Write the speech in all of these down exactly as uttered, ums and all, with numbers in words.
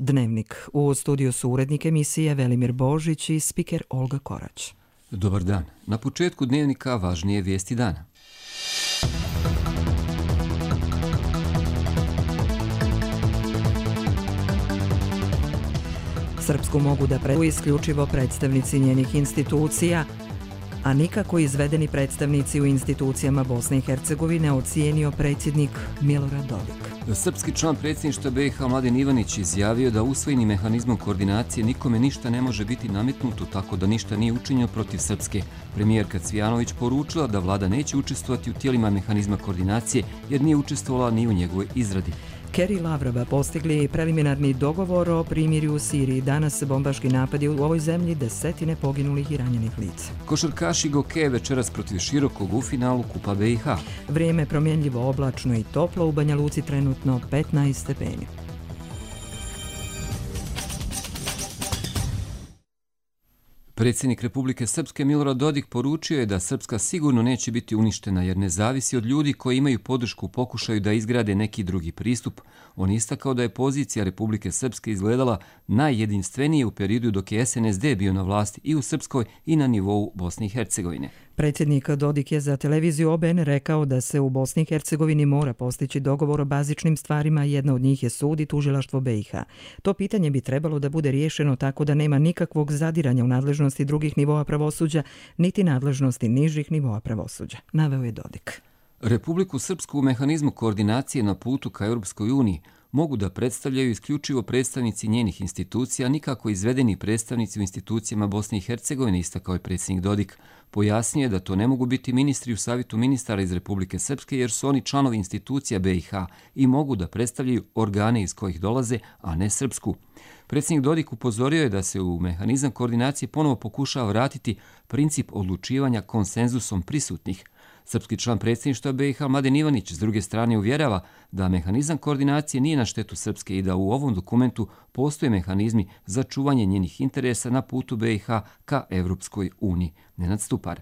Dnevnik. U studiju su urednik emisije Velimir Božić i spiker Olga Korać. Dobar dan. Na početku Dnevnika važnije vijesti dana. Srpsku mogu da predstavljaju isključivo predstavnici njenih institucija, a nikako izvedeni predstavnici u institucijama Bosne i Hercegovine, ocijenio predsjednik Milorad Dodik. Srpski član predsjedništva B i H Mladen Ivanić izjavio da usvojenim mehanizmom koordinacije nikome ništa ne može biti nametnuto, tako da ništa nije učinjeno protiv Srpske. Premijerka Cvijanović poručila da vlada neće učestvovati u tijelima mehanizma koordinacije jer nije učestvovala ni u njegovoj izradi. Kerry i Lavrov postigli preliminarni dogovor o primirju u Siriji. Danas bombaški napadi u ovoj zemlji, desetine poginulih i ranjenih lica. Košarkaši Gokeje večeras protiv Širokog u finalu Kupa B i H. Vrijeme promjenljivo, oblačno i toplo, u Banja Luci trenutno petnaest stepeni. Predsjednik Republike Srpske Milorad Dodik poručio je da Srpska sigurno neće biti uništena jer ne zavisi od ljudi koji imaju podršku u pokušaju da izgrade neki drugi pristup. On istakao da je pozicija Republike Srpske izgledala najjedinstvenije u periodu dok je S N S D bio na vlasti i u Srpskoj i na nivou Bosne i Hercegovine. Predsjednik Dodik je za televiziju O B N rekao da se u Bosni i Hercegovini mora postići dogovor o bazičnim stvarima, jedna od njih je sud i tužilaštvo B i H. To pitanje bi trebalo da bude riješeno tako da nema nikakvog zadiranja u nadležnosti drugih nivoa pravosuđa, niti nadležnosti nižih nivoa pravosuđa, naveo je Dodik. Republiku Srpsku u mehanizmu koordinacije na putu ka Europskoj uniji mogu da predstavljaju isključivo predstavnici njenih institucija, nikako izvedeni predstavnici u institucijama Bosne i Hercegovine, istakao je predsjednik Dodik. Pojasnio je da to ne mogu biti ministri u savjetu ministara iz Republike Srpske jer su oni članovi institucija B i H i mogu da predstavljaju organe iz kojih dolaze, a ne Srpsku. Predsjednik Dodik upozorio je da se u mehanizam koordinacije ponovo pokušava vratiti princip odlučivanja konsenzusom prisutnih. Srpski član predsjedništva B i H Mladen Ivanić s druge strane uvjerava da mehanizam koordinacije nije na štetu Srpske i da u ovom dokumentu postoje mehanizmi za čuvanje njenih interesa na putu B i H ka Evropskoj uniji. Nenad Stupar.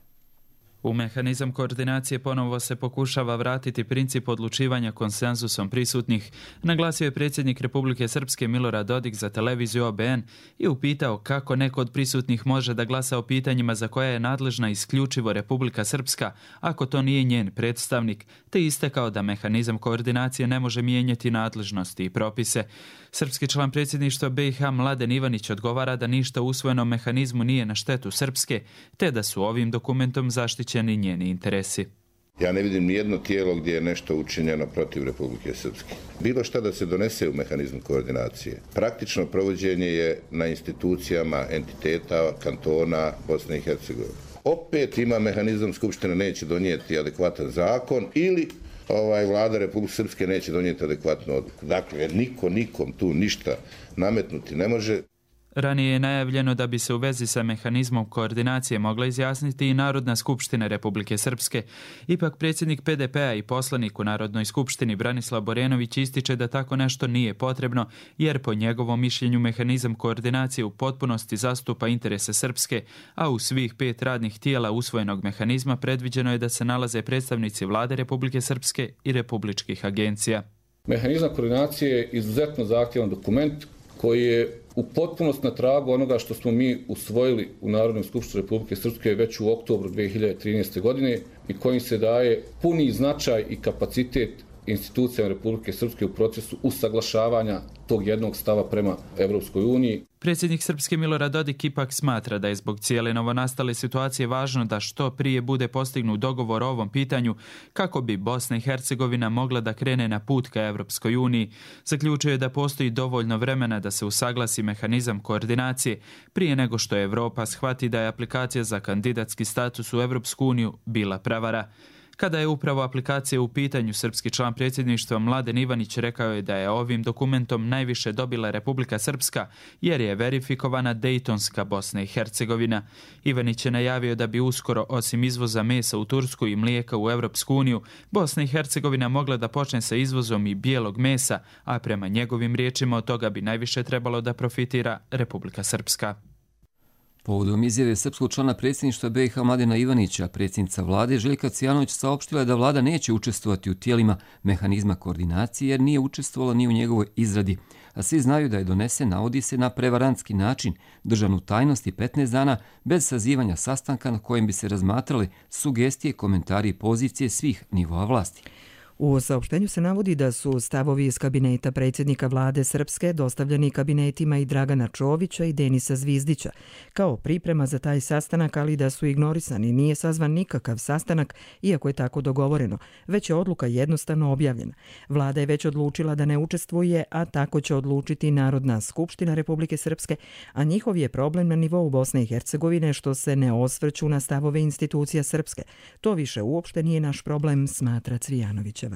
U mehanizam koordinacije ponovo se pokušava vratiti princip odlučivanja konsenzusom prisutnih, naglasio je predsjednik Republike Srpske Milorad Dodik za televiziju O B N i upitao kako neko od prisutnih može da glasa o pitanjima za koja je nadležna isključivo Republika Srpska ako to nije njen predstavnik, te istakao da mehanizam koordinacije ne može mijenjati nadležnosti i propise. Srpski član predsjedništva B i H Mladen Ivanić odgovara da ništa u usvojenom mehanizmu nije na štetu Srpske, te da su ovim dokumentom zaštićeni njeni interesi. Ja ne vidim nijedno tijelo gdje je nešto učinjeno protiv Republike Srpske. Bilo šta da se donese u mehanizmu koordinacije. Praktično provođenje je na institucijama entiteta, kantona Bosne i Hercegovine. Opet ima mehanizam, Skupština neće donijeti adekvatan zakon ili ovaj, vlada Republike Srpske neće donijeti adekvatnu odluku. Dakle, jer niko nikom tu ništa nametnuti ne može. Ranije je najavljeno da bi se u vezi sa mehanizmom koordinacije mogla izjasniti i Narodna skupština Republike Srpske. Ipak predsjednik P D P-a i poslanik u Narodnoj skupštini Branislav Borenović ističe da tako nešto nije potrebno, jer po njegovom mišljenju mehanizam koordinacije u potpunosti zastupa interese Srpske, a u svih pet radnih tijela usvojenog mehanizma predviđeno je da se nalaze predstavnici vlade Republike Srpske i republičkih agencija. Mehanizam koordinacije je izuzetno zahtjevan dokument koji je u potpunosti na tragu onoga što smo mi usvojili u Narodnoj skupštini Republike Srpske već u oktobru dvije hiljade trinaeste. godine i kojim se daje puni značaj i kapacitet institucijama Republike Srpske u procesu usaglašavanja tog jednog stava prema Evropskoj uniji. Predsjednik Srpske Milorad Dodik ipak smatra da je zbog cijele novonastale situacije važno da što prije bude postignut dogovor o ovom pitanju kako bi Bosna i Hercegovina mogla da krene na put ka Evropskoj uniji. Zaključuje da postoji dovoljno vremena da se usaglasi mehanizam koordinacije prije nego što Evropa shvati da je aplikacija za kandidatski status u Evropsku uniju bila prevara. Kada je upravo aplikacija u pitanju, srpski član predsjedništva Mladen Ivanić rekao je da je ovim dokumentom najviše dobila Republika Srpska jer je verifikovana Dejtonska Bosna i Hercegovina. Ivanić je najavio da bi uskoro, osim izvoza mesa u Tursku i mlijeka u Evropsku uniju, Bosna i Hercegovina mogla da počne sa izvozom i bijelog mesa, a prema njegovim riječima od toga bi najviše trebalo da profitira Republika Srpska. Povodom izjave srpskog člana predsjedništva B i H Mladena Ivanića, predsjednica vlade Željka Cvijanović saopštila je da vlada neće učestvovati u tijelima mehanizma koordinacije jer nije učestvovala ni u njegovoj izradi. a svi znaju da je donesen, navodi se, na prevarantski način, držan u tajnosti petnaest dana bez sazivanja sastanka na kojem bi se razmatrale sugestije, komentari i pozicije svih nivoa vlasti. U saopštenju se navodi da su stavovi iz kabineta predsjednika vlade Srpske dostavljeni kabinetima i Dragana Čovića i Denisa Zvizdića kao priprema za taj sastanak, ali da su ignorisani. Nije sazvan nikakav sastanak, iako je tako dogovoreno, već je odluka jednostavno objavljena. Vlada je već odlučila da ne učestvuje, a tako će odlučiti Narodna skupština Republike Srpske, a njihov je problem na nivou Bosne i Hercegovine što se ne osvrću na stavove institucija Srpske. To više uopšte nije naš problem, smatra Cvijanovićeva.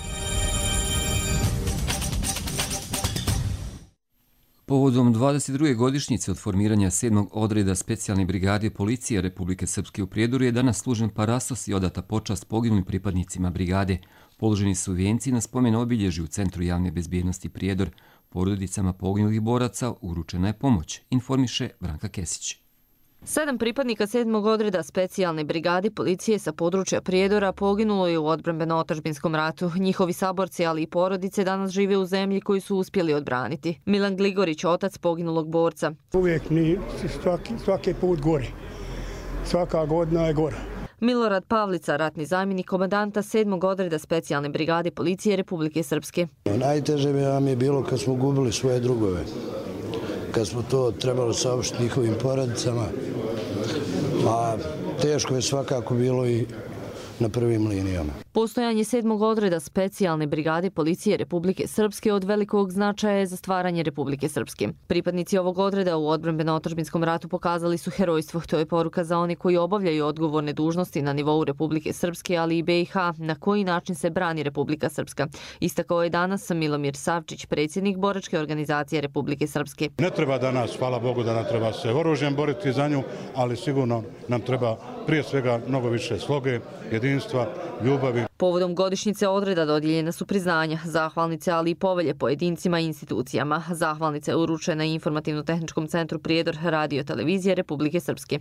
Povodom dvadeset druge godišnjice od formiranja sedmog odreda specijalne brigade policije Republike Srpske u Prijedoru je danas služen parasos i odata počast poginulim pripadnicima brigade. Položeni su vijenci na spomen obilježju u Centru javne bezbjednosti Prijedor. Porodicama poginulih boraca uručena je pomoć, informiše Branka Kesić. Sedam pripadnika sedmog odreda specijalne brigade policije sa područja Prijedora poginulo je u odbrambeno-otadžbinskom ratu. Njihovi saborci, ali i porodice danas žive u zemlji koju su uspjeli odbraniti. Milan Gligorić, otac poginulog borca. Uvijek ni svaki, svaki put gore. Svaka godina je gora. Milorad Pavlica, ratni zamjenik komandanta sedmog odreda specijalne brigade policije Republike Srpske. Najteže nam je bilo kad smo gubili svoje drugove. Kad smo to trebalo saopštiti njihovim porodicama, a teško je svakako bilo i na prvim linijama. Postojanje sedmog odreda specijalne brigade policije Republike Srpske od velikog značaja je za stvaranje Republike Srpske. Pripadnici ovog odreda u odbrambeno-otadžbinskom ratu pokazali su herojstvo. To je poruka za one koji obavljaju odgovorne dužnosti na nivou Republike Srpske, ali i B i H, na koji način se brani Republika Srpska. Istakao je danas Milomir Savčić, predsjednik boračke organizacije Republike Srpske. Ne treba danas, hvala Bogu da nam treba se oružjem boriti za nju, ali sigurno nam treba prije svega mnogo više sloge, jedinstva, ljubavi. Povodom godišnjice odreda dodijeljena su priznanja, zahvalnice, ali i povelje pojedincima i institucijama. Zahvalnica je uručena Informativno-tehničkom centru Prijedor Radio televizije Republike Srpske.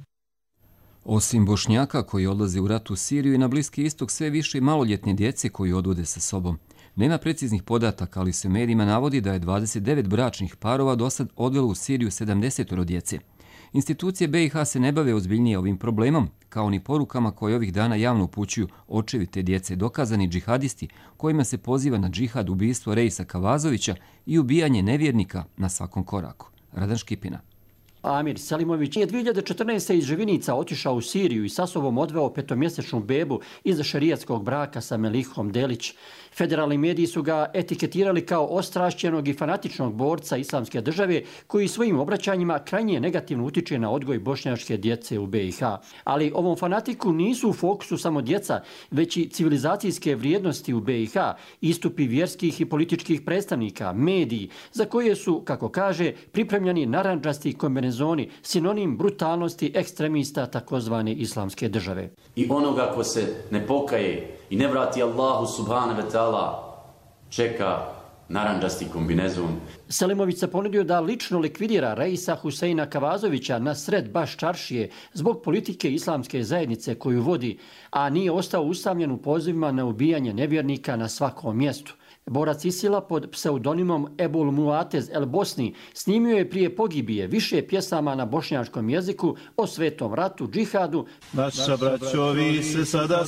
Osim Bošnjaka koji odlaze u rat u Siriju i na Bliski istok, sve više maloljetne djece koji odvode sa sobom. Nema preciznih podataka, ali se u medijima navodi da je dvadeset devet bračnih parova dosad odvelo u Siriju sedamdeset djece. Institucije B i H se ne bave ozbiljnije ovim problemom, kao ni porukama koje ovih dana javno upućuju očevi te djece, dokazani džihadisti kojima se poziva na džihad, ubistvo Reisa Kavazovića i ubijanje nevjernika na svakom koraku. Radan Škipina. Amir Selimović je dvije hiljade četrnaeste. iz Živinica otišao u Siriju i sa sobom odveo petomjesečnu bebu iz šerijatskog braka sa Melihom Delić. Federalni mediji su ga etiketirali kao ostrašćenog i fanatičnog borca islamske države koji svojim obraćanjima krajnje negativno utiče na odgoj bošnjačke djece u B i H. Ali ovom fanatiku nisu u fokusu samo djeca, već i civilizacijske vrijednosti u B i H, istupi vjerskih i političkih predstavnika, mediji, za koje su, kako kaže, pripremljeni narandžasti kombinezoni, sinonim brutalnosti ekstremista takozvane islamske države. I onoga ko se ne pokaje i ne vrati Allahu subhanahu wa ta'ala, čeka narandžasti kombinezon. Selimović se ponudio da lično likvidira Reisa Huseina Kavazovića na sred baš čaršije zbog politike islamske zajednice koju vodi, a nije ostao usamljen u pozivima na ubijanje nevjernika na svakom mjestu. Borac Isila pod pseudonimom Ebul Muatez El Bosni snimio je prije pogibije više pjesama na bošnjačkom jeziku o svetom ratu, džihadu. Naša braćovi se sada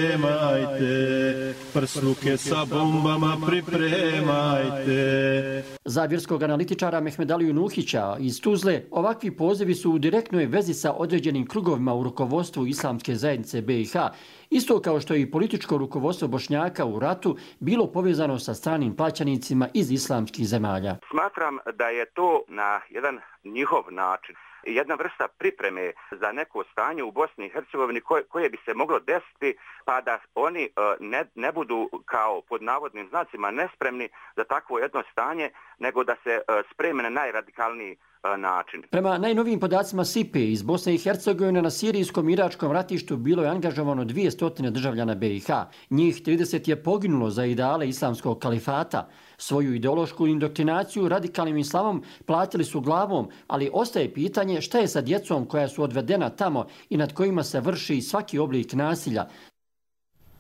spremajte, prsluke sa bombama pripremajte. Za vjerskog analitičara Mehmedaliju Nuhića iz Tuzle, ovakvi pozivi su u direktnoj vezi sa određenim krugovima u rukovodstvu islamske zajednice B i H, isto kao što je i političko rukovodstvo Bošnjaka u ratu bilo povezano sa stranim plaćanicima iz islamskih zemalja. Smatram da je to na jedan njihov način jedna vrsta pripreme za neko stanje u Bosni i Hercegovini koje, koje bi se moglo desiti, pa da oni uh, ne, ne budu kao pod navodnim znacima nespremni za takvo jedno stanje, nego da se uh, spreme na najradikalniji način. Prema najnovijim podacima S I P E iz Bosne i Hercegovine na sirijskom i iračkom ratištu bilo je angažovano dvjesto državljana B i H. Njih trideset je poginulo za ideale islamskog kalifata. Svoju ideološku indoktrinaciju radikalnim islamom platili su glavom, ali ostaje pitanje šta je sa djecom koja su odvedena tamo i nad kojima se vrši svaki oblik nasilja.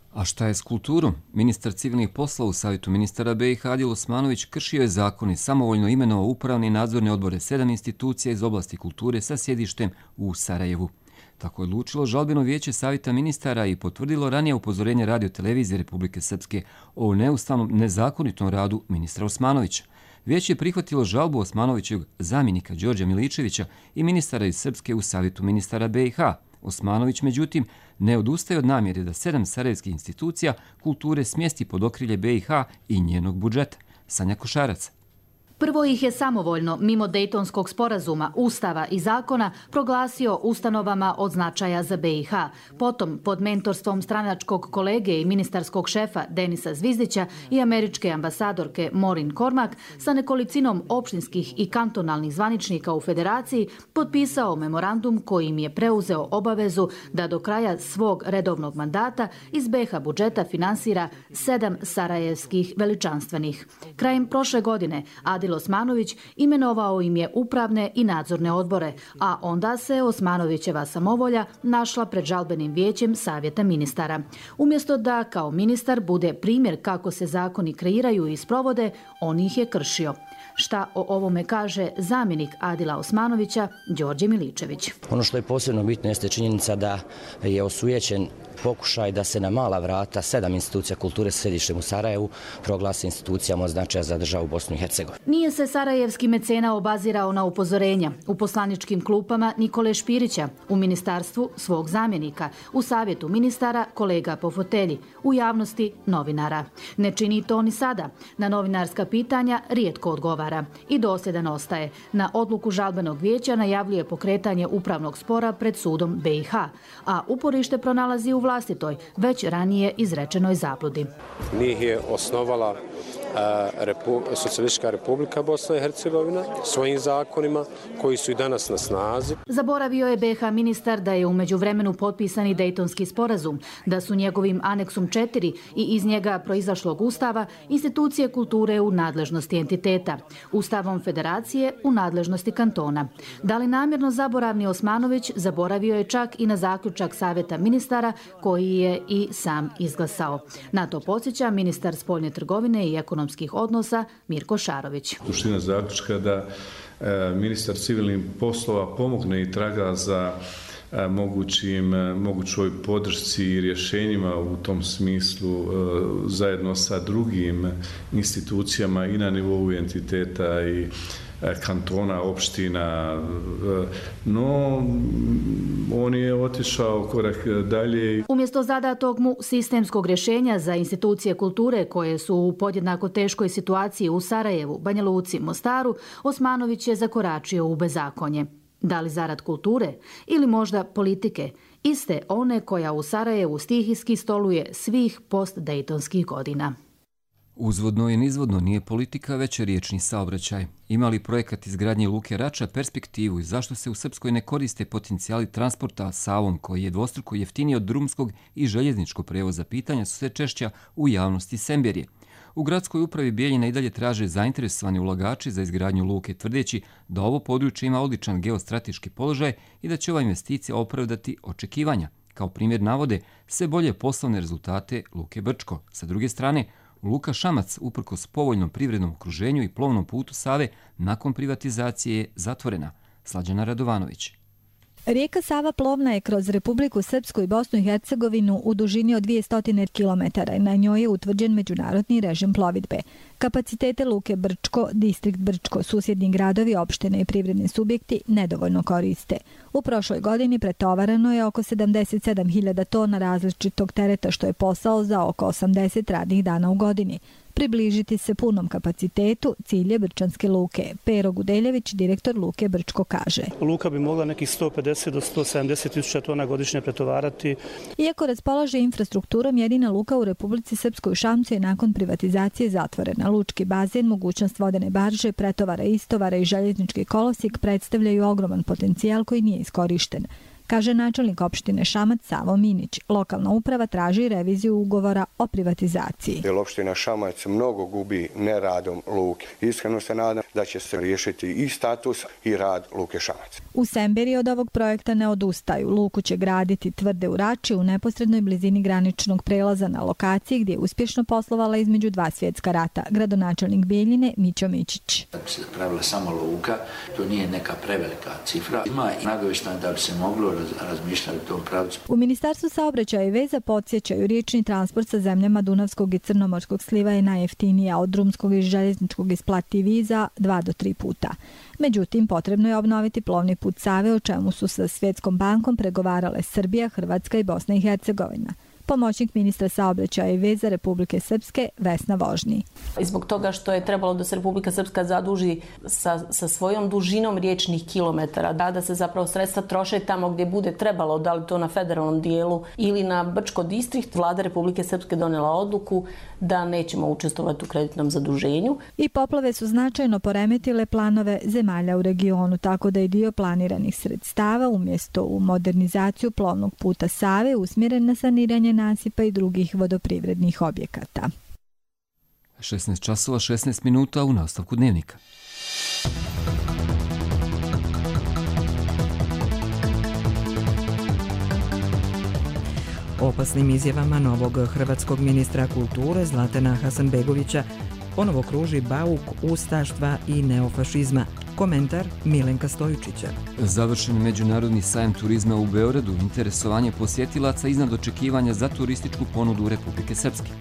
A šta je s kulturom? Ministar civilnih poslova u Savjetu ministara B i H Adil Osmanović kršio je zakon i samovoljno imenovao upravne i nadzorne odbore sedam institucija iz oblasti kulture sa sjedištem u Sarajevu. Tako je odlučilo žalbeno vijeće Savjeta ministara i potvrdilo ranije upozorenje Radio-televizije Republike Srpske o neustavnom nezakonitom radu ministra Osmanovića. Vijeće je prihvatilo žalbu Osmanovićevog zamjenika Đorđa Miličevića i ministara iz Srpske u Savjetu ministara B i H. Osmanović, međutim, ne odustaje od namjere da sedam sarajevskih institucija kulture smjesti pod okrilje B i H i njenog budžeta. Sanja Košarac. Prvo ih je samovoljno, mimo Dejtonskog sporazuma, ustava i zakona, proglasio ustanovama od značaja za B i H. Potom, pod mentorstvom stranačkog kolege i ministarskog šefa Denisa Zvizdića i američke ambasadorke Maureen Cormack, sa nekolicinom opštinskih i kantonalnih zvaničnika u federaciji, potpisao memorandum kojim je preuzeo obavezu da do kraja svog redovnog mandata iz B i H budžeta finansira sedam sarajevskih veličanstvenih. Krajem prošle godine Adil Osmanović imenovao im je upravne i nadzorne odbore, a onda se Osmanovićeva samovolja našla pred žalbenim vijećem Savjeta ministara. Umjesto da kao ministar bude primjer kako se zakoni kreiraju i sprovode, on ih je kršio. Šta o ovome kaže zamjenik Adila Osmanovića, Đorđe Miličević. Ono što je posebno bitno jeste činjenica da je osujećen pokušaj da se na mala vrata sedam institucija kulture sa sjedištem u Sarajevu proglase institucijama od značaja za državu Bosnu i Hercegovinu. Nije se sarajevski mecena obazirao na upozorenja. U poslaničkim klupama Nikole Špirića, u ministarstvu svog zamjenika, u Savjetu ministara kolega po fotelji, u javnosti novinara. Ne čini to ni sada. Na novinarska pitanja rijetko odgovara i dosljedan ostaje. Na odluku žalbenog vijeća najavljuje pokretanje upravnog spora pred sudom B i H, a uporište pronalazi u vlastitoj, već ranije izrečenoj zabludi. Njih je osnovala Repu, Socijalistička republika Bosna i Hercegovina svojim zakonima koji su i danas na snazi. Zaboravio je B i H ministar da je u međuvremenu potpisani Dejtonski sporazum, da su njegovim aneksom četiri i iz njega proizašlog ustava institucije kulture u nadležnosti entiteta, ustavom federacije u nadležnosti kantona. Da li namjerno zaboravni Osmanović zaboravio je čak i na zaključak Savjeta ministara koji je i sam izglasao. Na to podsjeća ministar spoljne trgovine i ekonomskih odnosa Mirko Šarović. Suština zaključka da e, ministar civilnih poslova pomogne i traga za e, mogućim, e, mogućoj podršci i rješenjima u tom smislu e, zajedno sa drugim institucijama i na nivou entiteta i kantona, opština, no on je otišao korak dalje. Umjesto zadatog mu sistemskog rješenja za institucije kulture koje su u podjednako teškoj situaciji u Sarajevu, Banja Luci, Mostaru, Osmanović je zakoračio u bezakonje. Da li zarad kulture ili možda politike, iste one koja u Sarajevu stihijski stoluje svih post-dejtonskih godina. Uzvodno i nizvodno nije politika, već je riječni saobraćaj. Ima li projekat izgradnje luke Rača perspektivu i zašto se u Srpskoj ne koriste potencijali transporta Savom koji je dvostruko jeftiniji od drumskog i željezničkog prevoza? Pitanja su sve češća u javnosti Semberije. U gradskoj upravi Bijeljina i dalje traže zainteresovani ulagači za izgradnju luke, tvrdeći da ovo područje ima odličan geostrateški položaj i da će ova investicija opravdati očekivanja. Kao primjer navode sve bolje poslovne rezultate luke Brčko. Sa druge strane, luka Šamac, uprkos povoljnom privrednom okruženju i plovnom putu Save, nakon privatizacije je zatvorena. Slađana Radovanović. Rijeka Sava plovna je kroz Republiku Srpsku i Bosnu i Hercegovinu u dužini od dvjesto kilometara i na njoj je utvrđen međunarodni režim plovidbe. Kapacitete luke Brčko, distrikt Brčko, susjedni gradovi, opštine i privredni subjekti nedovoljno koriste. U prošloj godini pretovarano je oko sedamdeset sedam hiljada tona različitog tereta, što je posao za oko osamdeset radnih dana u godini. Približiti se punom kapacitetu cilje Brčanske luke. Pero Gudeljević, direktor luke Brčko, kaže. Luka bi mogla nekih sto pedeset do sto sedamdeset tisuća tona godišnje pretovarati. Iako raspolaže infrastrukturom, jedina luka u Republici Srpskoj, u Šamcu, je nakon privatizacije zatvorena. Lučki bazen, mogućnost vodene barže, pretovara istovara i željeznički kolosijek predstavljaju ogroman potencijal koji nije iskorišten. kaže načelnik opštine Šamac Savo Minić. Lokalna uprava traži reviziju ugovora o privatizaciji. Jer opština Šamac mnogo gubi neradom luke. Iskreno se nadam da će se riješiti i status i rad luke Šamac. U Semberi od ovog projekta ne odustaju. Luku će graditi tvrde u Rači u neposrednoj blizini graničnog prelaza na lokaciji gdje je uspješno poslovala između dva svjetska rata. Gradonačelnik Bijeljine Mićo Mićić. Da bi se pravila samo luka, to nije neka prevelika cifra. Ima i nagovještaj da bi se moglo razmišljati u tom pravcu. U Ministarstvu saobraćaja i veza podsjećaju riječni transport sa zemljama Dunavskog i Crnomorskog sliva je najjeftinija, od drumskog i željezničkog isplativiji za dva do tri puta. Međutim, potrebno je obnoviti plovni put Save, o čemu su sa Svjetskom bankom pregovarale Srbija, Hrvatska i Bosna i Hercegovina. Pomoćnik ministra saobraćaja i veza Republike Srpske Vesna Vožnji. I zbog toga što je trebalo da se Republika Srpska zaduži sa, sa svojom dužinom riječnih kilometara, da, da se zapravo sredstva troše tamo gdje bude trebalo, da li to na federalnom dijelu ili na Brčko distrikt, vlada Republike Srpske donijela odluku da nećemo učestvovati u kreditnom zaduženju. I poplave su značajno poremetile planove zemalja u regionu, tako da je dio planiranih sredstava umjesto u modernizaciju plovnog puta Save usmjeren na saniranje nasipa i drugih vodoprivrednih objekata. šesnaest časova šesnaest minuta u nastavku dnevnika. Opasnim izjavama novog hrvatskog ministra kulture Zlatana Hasanbegovića ponovo kruži bauk ustaštva i neofašizma. Komentar Milenka Stojičića. Završen međunarodni sajam turizma u Beogradu, interesovanje posjetilaca iznad očekivanja za turističku ponudu Republike Srpske.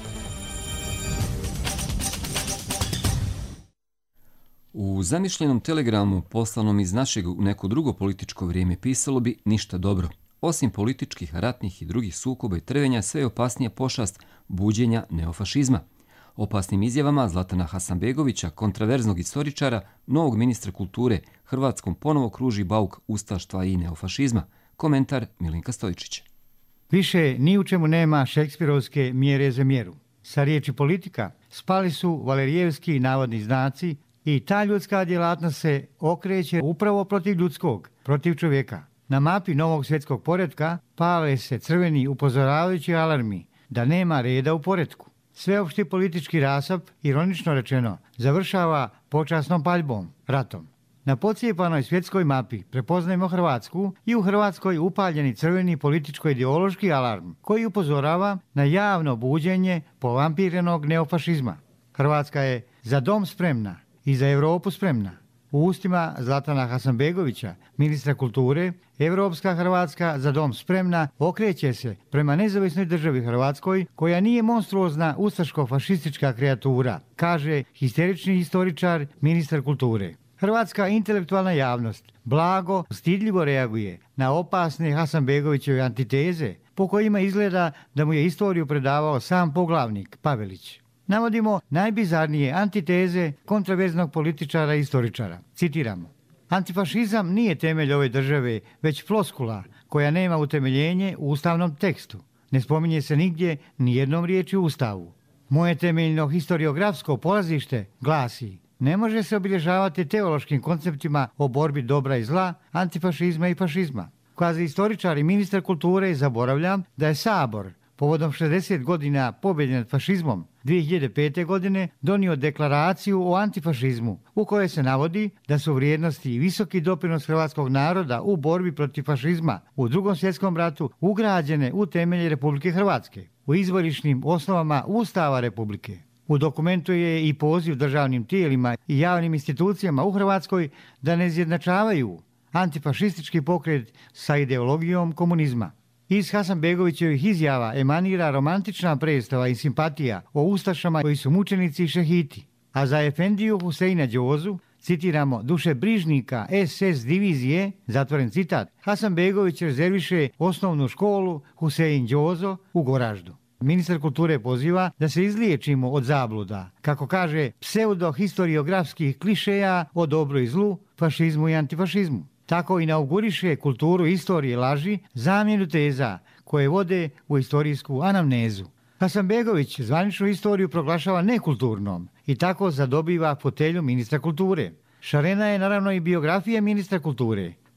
U zamišljenom telegramu poslanom iz našeg u neko drugo političko vrijeme pisalo bi ništa dobro. Osim političkih, ratnih i drugih sukoba i trvenja, sve je opasnija pošast buđenja neofašizma. Opasnim izjavama Zlatana Hasanbegovića, kontraverznog istoričara, novog ministra kulture, Hrvatskom ponovo kruži bauk ustaštva i neofašizma. Komentar Milenka Stojičića. Više ni u čemu nema šekspirovske mjere za mjeru. Sa riječi politika spali su valerijevski navodni znaci i ta ljudska djelatnost se okreće upravo protiv ljudskog, protiv čovjeka. Na mapi novog svjetskog poretka pale se crveni upozoravajući alarmi da nema reda u poretku. Sveopšti politički rasap, ironično rečeno, završava počasnom paljbom, ratom. Na pocijepanoj svjetskoj mapi prepoznajemo Hrvatsku i u Hrvatskoj upaljeni crveni političko-ideološki alarm koji upozorava na javno buđenje povampirenog neofašizma. Hrvatska je za dom spremna i za Europu spremna. U ustima Zlatana Hasanbegovića, ministra kulture, Evropska Hrvatska za dom spremna okreće se prema nezavisnoj državi Hrvatskoj, koja nije monstruozna ustaško-fašistička kreatura, kaže histerični historičar, ministar kulture. Hrvatska intelektualna javnost blago, stidljivo reaguje na opasne Hasanbegovićeve antiteze, po kojima izgleda da mu je istoriju predavao sam poglavnik Pavelić. Navodimo najbizarnije antiteze kontraverznog političara i istoričara. Citiramo. Antifašizam nije temelj ove države, već floskula koja nema utemeljenje u ustavnom tekstu. Ne spominje se nigdje ni jednom riječi u ustavu. Moje temeljno historiografsko polazište glasi: ne može se obilježavati teološkim konceptima o borbi dobra i zla, antifašizma i fašizma. Kvazi istoričar i ministar kulture zaboravljam da je Sabor povodom šezdeset godina pobjede nad fašizmom dvije hiljade pete. godine donio deklaraciju o antifašizmu u kojoj se navodi da su vrijednosti i visoki doprinos hrvatskog naroda u borbi protiv fašizma u drugom svjetskom ratu ugrađene u temelje Republike Hrvatske, u izvorišnim osnovama Ustava Republike. U dokumentu je i poziv državnim tijelima i javnim institucijama u Hrvatskoj da ne izjednačavaju antifašistički pokret sa ideologijom komunizma. Iz Hasanbegovićevih izjava emanira romantična predstava i simpatija o ustašama koji su mučenici i šehiti. A za Efendiju Huseina Đozu, citiramo, dušebrižnika es es divizije, zatvoren citat, Hasanbegović rezerviše osnovnu školu Husein Đozo u Goraždu. Ministar kulture poziva da se izliječimo od zabluda, kako kaže, pseudohistoriografskih klišeja o dobru i zlu, fašizmu i antifašizmu. Tako inauguriše kulturu istorije laži, zamjenu teza koje vode u istorijsku anamnezu. Hasanbegović zvaničnu istoriju proglašava nekulturnom i tako zadobiva fotelju ministra kulture. Šarena je naravno i biografija ministra kulture.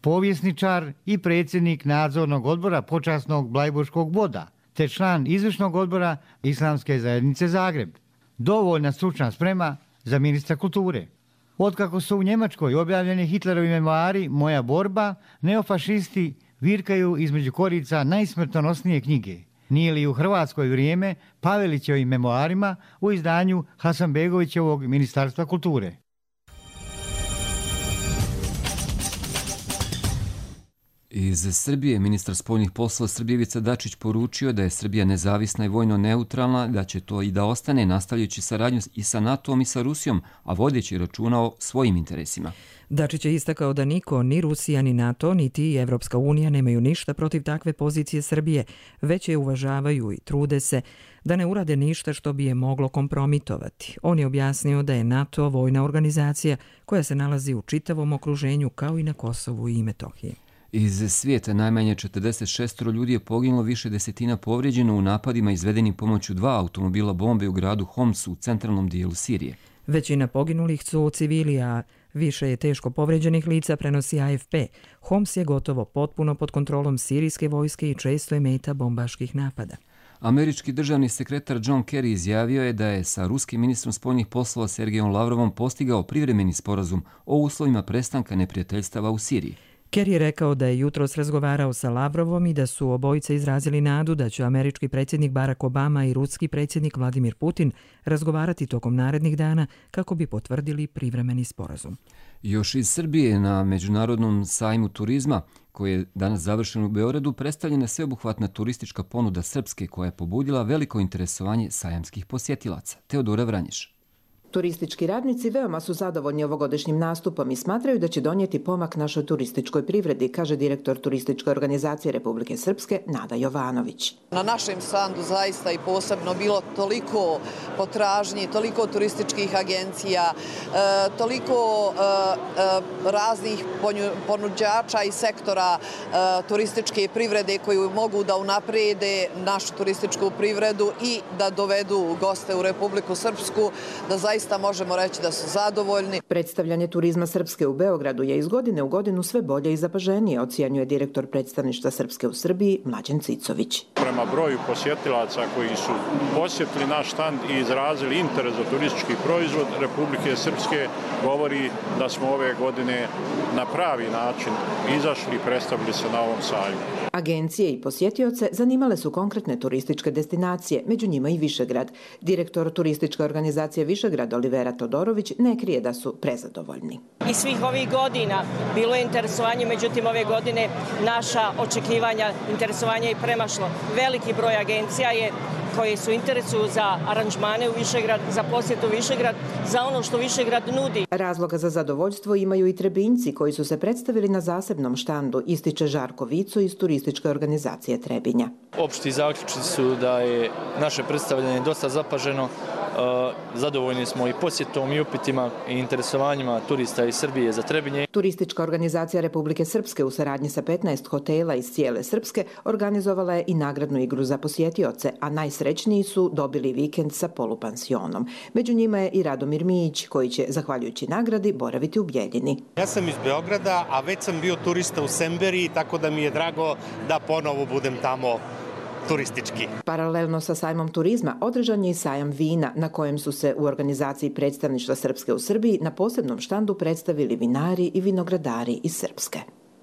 povjesničar i predsjednik nadzornog odbora počasnog Blajburškog voda, te član izvršnog odbora Islamske zajednice Zagreb. Dovoljna stručna sprema za ministra kulture. Otkako su u Njemačkoj objavljeni Hitlerovi memoari Moja borba, neofašisti virkaju između korica najsmrtonosnije knjige. Nije li u Hrvatskoj vrijeme Pavelićevim memoarima u izdanju Hasanbegovićevog Ministarstva kulture? Iz Srbije ministar spoljnih poslova Srbije Ivica Dačić poručio da je Srbija nezavisna i vojno neutralna, da će to i da ostane nastavljajući saradnju i sa NATO-om i sa Rusijom, a vodeći računa o svojim interesima. Dačić je istakao da niko, ni Rusija, ni NATO, niti Evropska unija nemaju ništa protiv takve pozicije Srbije, već je uvažavaju i trude se da ne urade ništa što bi je moglo kompromitovati. On je objasnio da je NATO vojna organizacija koja se nalazi u čitavom okruženju kao i na Kosovu i Metohiji. Iz svijeta najmanje četrdeset šest ljudi je poginulo, više desetina povrijeđeno u napadima izvedenim pomoću dva automobila bombe u gradu Homs u centralnom dijelu Sirije. Većina poginulih su civili, a više je teško povrijeđenih lica, prenosi A F P. Homs je gotovo potpuno pod kontrolom sirijske vojske i često je meta bombaških napada. Američki državni sekretar John Kerry izjavio je da je sa ruskim ministrom spoljnih poslova Sergejom Lavrovom postigao privremeni sporazum o uslovima prestanka neprijateljstava u Siriji. Kerry je rekao da je jutros razgovarao sa Lavrovom i da su obojice izrazili nadu da će američki predsjednik Barack Obama i ruski predsjednik Vladimir Putin razgovarati tokom narednih dana kako bi potvrdili privremeni sporazum. Još iz Srbije na Međunarodnom sajmu turizma, koji je danas završen u Beogradu, predstavljena sveobuhvatna turistička ponuda Srpske koja je pobudila veliko interesovanje sajamskih posjetilaca. Teodora Vranješ. Turistički radnici veoma su zadovoljni ovogodišnjim nastupom i smatraju da će donijeti pomak našoj turističkoj privredi, kaže direktor Turističke organizacije Republike Srpske Nada Jovanović. Na našem standu zaista i posebno bilo toliko potražnje, toliko turističkih agencija, toliko raznih ponuđača i sektora turističke privrede koji mogu da unaprede našu turističku privredu i da dovedu goste u Republiku Srpsku, da zaista možemo reći da su zadovoljni. Predstavljanje turizma Srpske u Beogradu je iz godine u godinu sve bolje i zapaženije, ocjenjuje direktor predstavništva Srpske u Srbiji Mlađan Cicović. Prema broju posjetilaca koji su posjetili naš štand i izrazili interes za turistički proizvod Republike Srpske, govori da smo ove godine na pravi način izašli i predstavili se na ovom sajmu. Agencije i posjetioce zanimale su konkretne turističke destinacije, među njima i Višegrad. Direktor Turističke organizacije Višegrad Olivera Todorović ne krije da su prezadovoljni. I svih ovih godina bilo je interesovanje, međutim ove godine naša očekivanja, interesovanje je premašlo. Veliki broj agencija je koji su interesuju za aranžmane u Višegrad, za posjetu Višegrad, za ono što Višegrad nudi. Razloga za zadovoljstvo imaju i Trebinjci koji su se predstavili na zasebnom štandu, ističe Žarko Vico iz Turističke organizacije Trebinja. Opšti zaključci su da je naše predstavljanje dosta zapaženo. Zadovoljni smo i posjetom i upitima i interesovanjima turista iz Srbije za Trebinje. Turistička organizacija Republike Srpske u saradnji sa petnaest hotela iz cijele Srpske organizovala je i nagradnu igru za posjetioce, a najsrećniji su dobili vikend sa polupansionom. Među njima je i Radomir Mijić, koji će, zahvaljujući nagradi, boraviti u Bjeljini. Ja sam iz Beograda, a već sam bio turista u Semberiji, tako da mi je drago da ponovo budem tamo turistički. Paralelno sa sajmom turizma održan je i sajam vina, na kojem su se u organizaciji predstavništva Srpske u Srbiji na posebnom štandu predstavili vinari i vinogradari iz Srpske.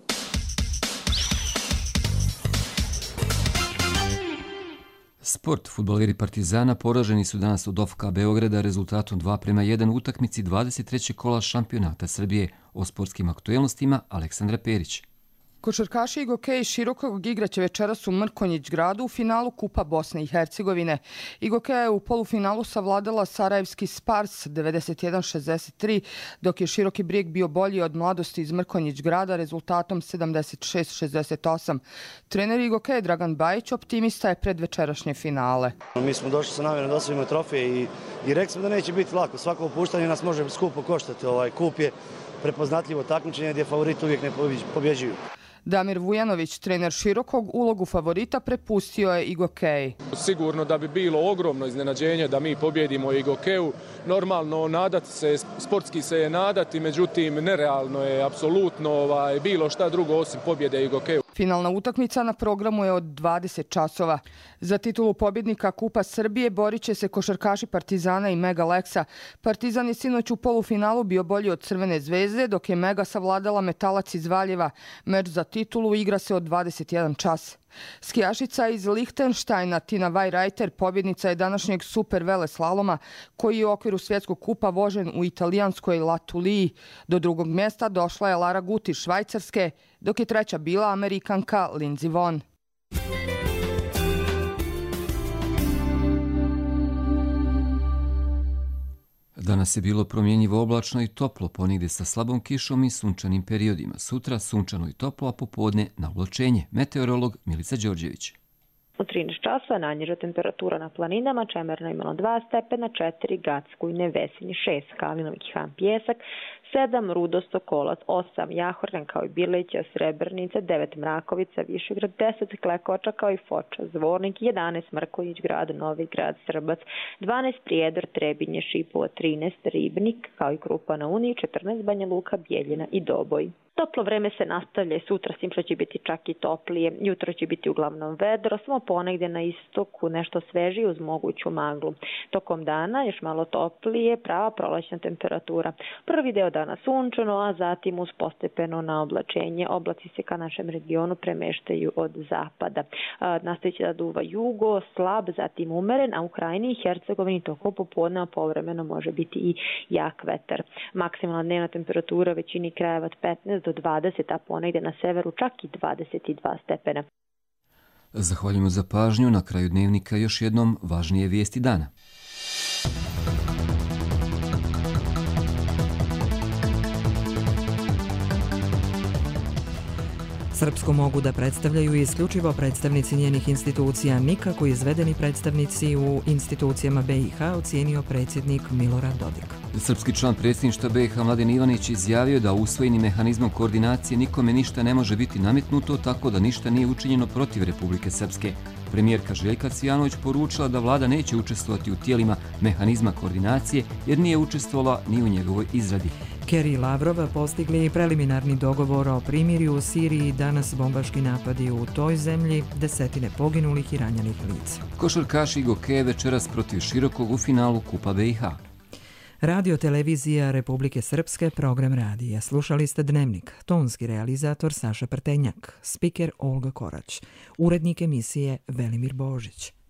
Sport. Fudbaleri Partizana poraženi su danas od O F K Beograda rezultatom dva prema jedan u utakmici dvadeset trećeg kola šampionata Srbije. O sportskim aktuelnostima Aleksandra Perić. Košarkaši i gokeji Širokog igraće večeras u Mrkonjić gradu u finalu Kupa Bosne i Hercegovine. Igokeja je u polufinalu savladala Sarajevski Spars devedeset jedan šezdeset tri, dok je Široki Brijeg bio bolji od Mladosti iz Mrkonjić grada rezultatom sedamdeset šest šezdeset osam. Trener Igokeje Dragan Bajić optimista je pred večerašnje finale. Mi smo došli sa namjerom da osvojimo trofej i, i rekli smo da neće biti lako. Svako opuštanje nas može skupo koštati. Ovaj kup je prepoznatljivo takmičenje gdje favorit uvijek ne pobjeđuju. Damir Vujanović, trener Širokog, ulogu favorita prepustio je Igokeji. Sigurno da bi bilo ogromno iznenađenje da mi pobjedimo Igokeju. Normalno nadati se, sportski se je nadati, međutim nerealno je apsolutno ovaj, bilo šta drugo osim pobjede Igokeju. Finalna utakmica na programu je od dvadeset časova. Za titulu pobjednika Kupa Srbije borit će se košarkaši Partizana i Mega Leksa. Partizan je sinoć u polufinalu bio bolji od Crvene zvezde, dok je Mega savladala Metalac iz Valjeva. Meč za titulu igra se od dvadeset jedan čas. Skijašica iz Lihtenštajna Tina Vajrajter pobjednica je današnjeg super veleslaloma koji je u okviru svjetskog kupa vožen u italijanskoj Latuliji. Do drugog mjesta došla je Lara Gut iz Švajcarske, dok je treća bila Amerikanka Lindsey Vonn. Danas je bilo promjenjivo oblačno i toplo, ponegdje sa slabom kišom i sunčanim periodima. Sutra sunčano i toplo, a popodne na oblačenje. Meteorolog Milica Đorđević. U trinaest časova najniža temperatura na planinama, Čemerno imalo dva stepena, četiri Gacko i Nevesinji, šest Kalinović Han Pjesak, sedam Rudo Sokolac, osam Jahorgan kao i Birlića, Srebrnica, devet Mrakovica, Višegrad, deset Klekoča kao i Foča, Zvornik, jedanaest Mrkonjić Grad, Novi Grad, Srbac, dvanaest Prijedor, Trebinje, Šipova, trinaest Ribnik kao i Krupa na Uniji, četrnaest Banja Luka, Bijeljina i Doboj. Toplo vreme se nastavlja i sutra, simša će biti čak i toplije. Jutro će biti uglavnom vedro, samo ponegdje na istoku nešto svežije uz moguću maglu. Tokom dana još malo toplije, prava prolećna temperatura. Prvi deo dana sunčano, a zatim uz postepeno na oblačenje. Oblaci se ka našem regionu premeštaju od zapada. Nastavit će da duva jugo, slab, zatim umeren, a u Krajini i Hercegovini tokom popodne povremeno može biti i jak vetar. Maksimalna dnevna temperatura većini krajeva od petnaest do dvadeset, a ponegdje na severu čak i dvadeset dva stepena. Zahvaljujemo za pažnju. Na kraju dnevnika još jednom važnije vijesti dana. Srpsku mogu da predstavljaju isključivo predstavnici njenih institucija, nikako izvedeni predstavnici u institucijama B i H, ocijenio predsjednik Milorad Dodik. Srpski član predsjedništva B i H Mladen Ivanić izjavio da usvojenim mehanizmom koordinacije nikome ništa ne može biti nametnuto, tako da ništa nije učinjeno protiv Republike Srpske. Premijerka Željka Cvijanović poručila da vlada neće učestvovati u tijelima mehanizma koordinacije jer nije učestvovala ni u njegovoj izradi. Kerry i Lavrov postigli preliminarni dogovor o primirju u Siriji, danas bombaški napadi u toj zemlji, desetine poginulih i ranjenih lica. Košarkaši Igokeje večeras protiv Širokog u finalu Kupa B i H. Radio televizija Republike Srpske, program radija. Slušali ste Dnevnik, tonski realizator Saša Prtenjak, spiker Olga Korać, urednik emisije Velimir Božić.